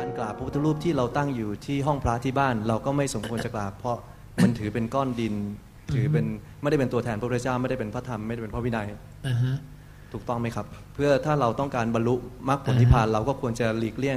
กราบพระพุทธรูปที่เราตั้งอยู่ที่ห้องพระที่บ้านเราก็ไม่สมควรจะกราบเพราะมันถือเป็นก้อนดินถือเป็นไม่ได้เป็นตัวแทนพระพุทธเจ้าไม่ได้เป็นพระธรรมไม่ได้เป็นพระวินัยถูกต้องไหมครับเพื่อถ้าเราต้องการบรรลุมรรคผลนิพพานเราก็ควรจะหลีกเลี่ยง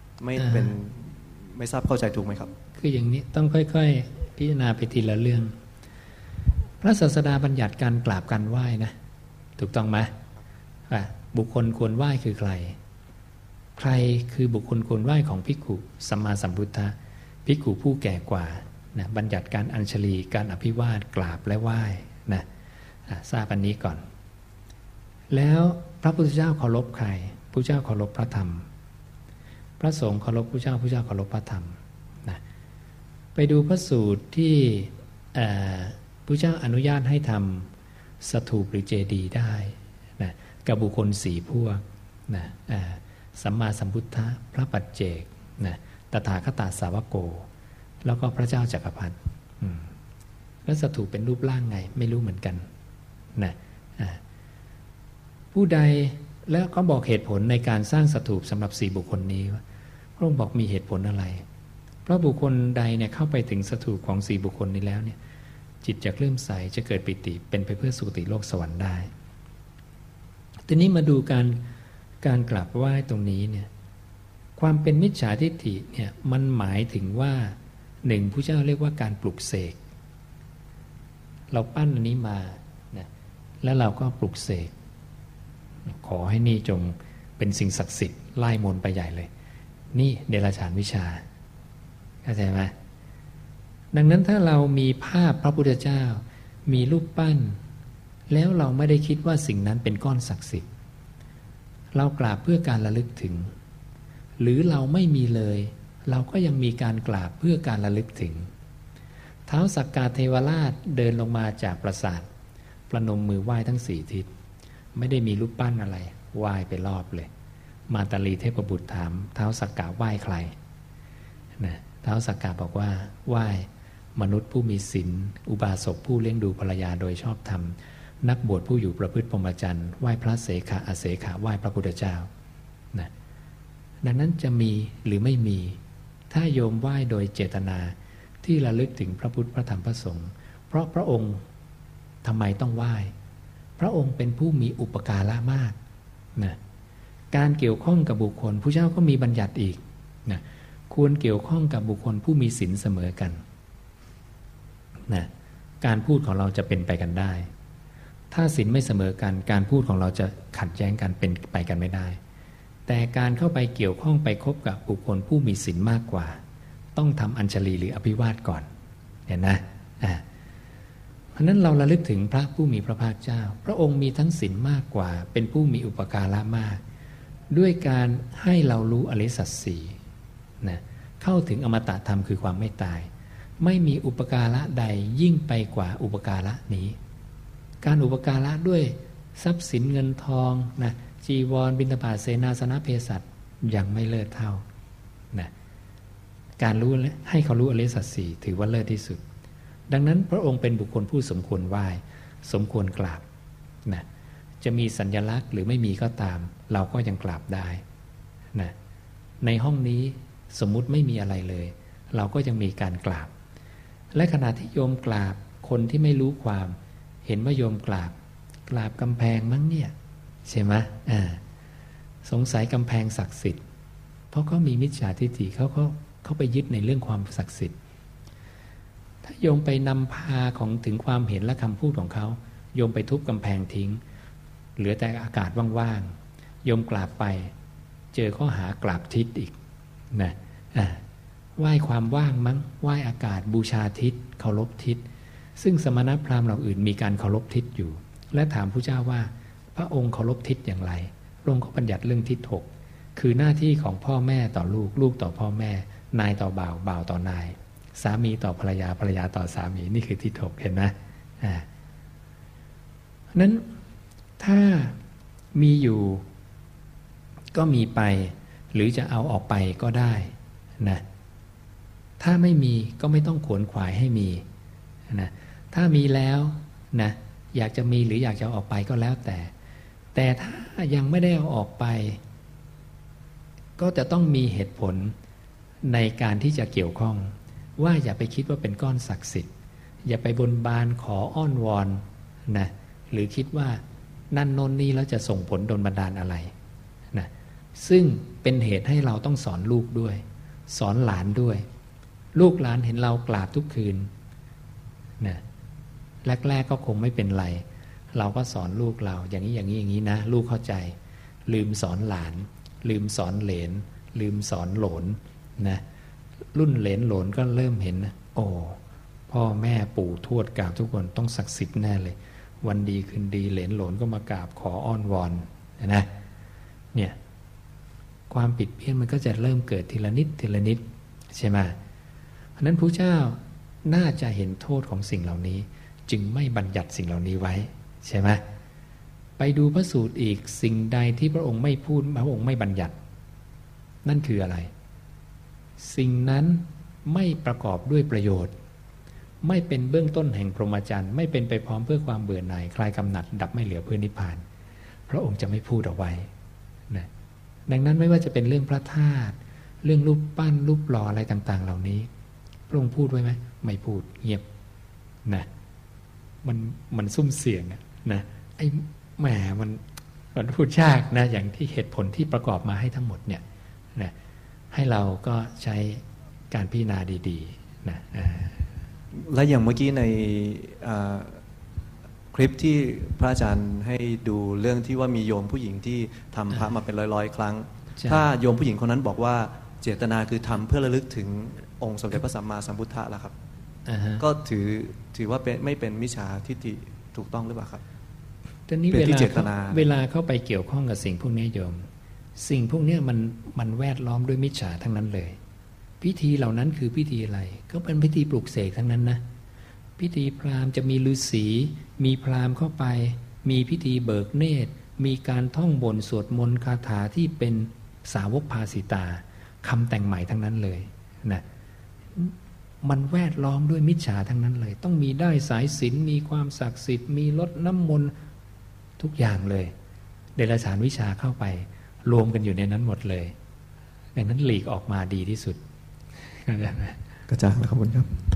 ไม่ทราบเข้าใจถูกไหมครับคืออย่างนี้ต้องค่อยๆพิจารณาไปทีละเรื่องพระศาสดาบัญญัติการกราบการไหว้นะถูกต้องไหมบุคคลควรไหว้คือใครใครคือบุคคลควรไหว้ของภิกขุสัมมาสัมพุทธะภิกขุผู้แก่กว่านะบัญญัติการอัญชลีการอภิวาทกราบและไหว้นะทราบอันนี้ก่อนแล้วพระพุทธเจ้าเคารพใครพระเจ้าเคารพพระธรรมพระสงฆ์เคารพพระเจ้าเคารพพระธรรมนะไปดูพระสูตรที่พระเจ้าอนุญาตให้ทำสถูปหรือเจดีย์ได้นะกับบุคคล4พวกนะสัมมาสัมพุทธะพระปัจเจกนะตถาคตสาวโกแล้วก็พระเจ้าจักรพรรดิแล้วสถูปเป็นรูปร่างไงไม่รู้เหมือนกันนะผู้ใดแล้วก็บอกเหตุผลในการสร้างสถูปสำหรับ4บุคคลนี้พระองค์บอกมีเหตุผลอะไรเพราะบุคคลใดเนี่ยเข้าไปถึงสถูปของ4บุคคลนี้แล้วเนี่ยจิตจะเลื่อมใสจะเกิดปิติเป็นไปเพื่อสุคติโลกสวรรค์ได้ทีนี้มาดูการกราบไหว้ตรงนี้เนี่ยความเป็นมิจฉาทิฏฐิเนี่ยมันหมายถึงว่าหนึ่งพระเจ้าเรียกว่าการปลุกเสกเราปั้นอันนี้มานะแล้วเราก็ปลุกเสกขอให้นี่จงเป็นสิ่งศักดิ์สิทธิ์ไล่มนต์ไปใหญ่เลยนี่เดรัจฉานวิชาเข้าใจไหมดังนั้นถ้าเรามีภาพพระพุทธเจ้ามีรูปปั้นแล้วเราไม่ได้คิดว่าสิ่งนั้นเป็นก้อนศักดิ์สิทธิ์เรากราบเพื่อการระลึกถึงหรือเราไม่มีเลยเราก็ยังมีการกราบเพื่อการระลึกถึงท้าวสักกาเทวราชเดินลงมาจากปราสาทประนมมือไหว้ทั้ง4ทิศไม่ได้มีรูปปั้นอะไรไหว้ไปรอบเลยมาตาลีเทพบุตรถามท้าวสักกาไหว้ใครนะท้าวสักกาบอกว่าไหว้มนุษย์ผู้มีศีลอุบาสกผู้เลี้ยงดูภรรยาโดยชอบธรรมนักบวชผู้อยู่ประพฤติพรหมจรรย์ไหว้พระเสขะอเสขะไหว้พระพุทธเจ้านะดังนั้นจะมีหรือไม่มีถ้าโยมไหว้โดยเจตนาที่ระลึกถึงพระพุทธพระธรรมพระสงฆ์เพราะพระองค์ทำไมต้องไหว้พระองค์เป็นผู้มีอุปการะมากนะการเกี่ยวข้องกับบุคคลผู้เจ้าก็มีบัญญัติอีกนะควรเกี่ยวข้องกับบุคคลผู้มีศีลเสมอกันนะการพูดของเราจะเป็นไปกันได้ถ้าศีลไม่เสมอกันการพูดของเราจะขัดแย้งกันเป็นไปกันไม่ได้แต่การเข้าไปเกี่ยวข้องไปคบกับบุคคลผู้มีศีลมากกว่าต้องทำอัญชลีหรืออภิวาทก่อนเห็นนะเพราะนั้นเราระลึกถึงพระผู้มีพระภาคเจ้าพระองค์มีทั้งศีลมากกว่าเป็นผู้มีอุปการะมากด้วยการให้เรารู้อริยสัจสี่นะเข้าถึงอมตะธรรมคือความไม่ตายไม่มีอุปการะใดยิ่งไปกว่าอุปการะนี้การอุปการะด้วยทรัพย์สินเงินทองนะจีวรบิณฑบาตเสนาสนะเภสัชยังไม่เลิศเท่านะการรู้ให้เขารู้อริยสัจสี่ถือว่าเลิศที่สุดดังนั้นพระองค์เป็นบุคคลผู้สมควรไหว้สมควรกราบนะจะมีสัญลักษณ์หรือไม่มีก็ตามเราก็ยังกราบได้นะในห้องนี้สมมุติไม่มีอะไรเลยเราก็ยังมีการกราบและขณะที่โยมกราบคนที่ไม่รู้ความเห็นว่าโยมกราบกำแพงมั้งเนี่ยใช่ไหมสงสัยกำแพงศักดิ์สิทธิ์เพราะเขามีมิจฉาทิฏฐิเขาไปยึดในเรื่องความศักดิ์สิทธิ์ถ้าโยมไปนำพาของถึงความเห็นและคำพูดของเขาโยมไปทุบกำแพงทิ้งเหลือแต่อากาศว่างๆโยมกราบไปเจอข้อหากราบทิศอีกนะไหว้ความว่างมั้งไหว้อากาศบูชาทิศเคารพทิศซึ่งสมณพราหมณ์เหล่าอื่นมีการเคารพทิศอยู่และถามพระเจ้าว่าพระองค์เคารพทิศอย่างไรพระองค์ก็บัญญัติเรื่องทิศ6คือหน้าที่ของพ่อแม่ต่อลูกลูกต่อพ่อแม่นายต่อบ่าวบ่าวต่อนายสามีต่อภรรยาภรรยาต่อสามีนี่คือทิศ6เห็นไหมนั้นถ้ามีอยู่ก็มีไปหรือจะเอาออกไปก็ได้นะถ้าไม่มีก็ไม่ต้องขวนขวายให้มีนะถ้ามีแล้วนะอยากจะมีหรืออยากจะเอาออกไปก็แล้วแต่ถ้ายังไม่ได้เอาออกไปก็จะต้องมีเหตุผลในการที่จะเกี่ยวข้องว่าอย่าไปคิดว่าเป็นก้อนศักดิ์สิทธิ์อย่าไปบนบานขออ้อนวอนนะหรือคิดว่านั่นโน่นนี่แล้วจะส่งผลดลบันดาลอะไรนะซึ่งเป็นเหตุให้เราต้องสอนลูกด้วยสอนหลานด้วยลูกหลานเห็นเรากราบทุกคืนนะแรกๆก็คงไม่เป็นไรเราก็สอนลูกเราอย่างนี้อย่างนี้อย่างนี้นะลูกเข้าใจลืมสอนหลานลืมสอนเหลนลืมสอนโหลนนะรุ่นเหลนโหลนก็เริ่มเห็นนะโอ้พ่อแม่ปู่ทวดกราบทุกคนต้องศักดิ์สิทธิ์แน่เลยวันดีคืนดีเหลนโหลนก็มากราบขออ้อนวอนนะเนี่ยความผิดเพี้ยนมันก็จะเริ่มเกิดทีละนิดทีละนิดใช่ไหมเพราะนั้นพระเจ้าน่าจะเห็นโทษของสิ่งเหล่านี้จึงไม่บัญญัติสิ่งเหล่านี้ไว้ใช่ไหมไปดูพระสูตรอีกสิ่งใดที่พระองค์ไม่พูดพระองค์ไม่บัญญัตินั่นคืออะไรสิ่งนั้นไม่ประกอบด้วยประโยชน์ไม่เป็นเบื้องต้นแห่งพรหมจรรย์ไม่เป็นไปพร้อมเพื่อความเบื่อหน่ายคลายกำหนัดดับไม่เหลือเพื่อนิพพานพระองค์จะไม่พูดเอาไว้นะดังนั้นไม่ว่าจะเป็นเรื่องพระธาตุเรื่องรูปปั้นรูปหล่ออะไรต่างๆเหล่านี้พระองค์พูดไว้ไหมไม่พูดเงียบนะมันซุ่มเสี่ยงนะไอ้แหมมันพูดยากนะอย่างที่เหตุผลที่ประกอบมาให้ทั้งหมดเนี่ยนะให้เราก็ใช้การพิจารณาดีๆนะและอย่างเมื่อกี้ในคลิปที่พระอาจารย์ให้ดูเรื่องที่ว่ามีโยมผู้หญิงที่ทำพระมาเป็นร้อยๆครั้งถ้าโยมผู้หญิงคนนั้นบอกว่าเจตนาคือทำเพื่อระลึกถึงองค์สมเด็จพระสัมมาสัมพุทธะแล้วครับก็ถือว่าไม่เป็นมิจฉาทิฏฐิถูกต้องหรือเปล่าครับตอนนี้เวลาเข้าไปเกี่ยวข้องกับสิ่งพวกนี้โยมสิ่งพวกนี้มันแวดล้อมด้วยมิจฉาทั้งนั้นเลยพิธีเหล่านั้นคือพิธีอะไรก็เป็นพิธีปลุกเสกทั้งนั้นนะพิธีพราหมณ์จะมีฤาษีมีพราหมณ์เข้าไปมีพิธีเบิกเนตรมีการท่องบนสวดมนต์คาถาที่เป็นสาวกภาสิตาคำแต่งใหม่ทั้งนั้นเลยนะมันแวดล้อมด้วยมิจฉาทั้งนั้นเลยต้องมีได้สายศีลมีความศักดิ์สิทธิ์มีรดน้ำมนต์ทุกอย่างเลยเดรัจฉานวิชาเข้าไปรวมกันอยู่ในนั้นหมดเลยดังนั้นหลีกออกมาดีที่สุดกระจ่างแล้วครับคุณครับ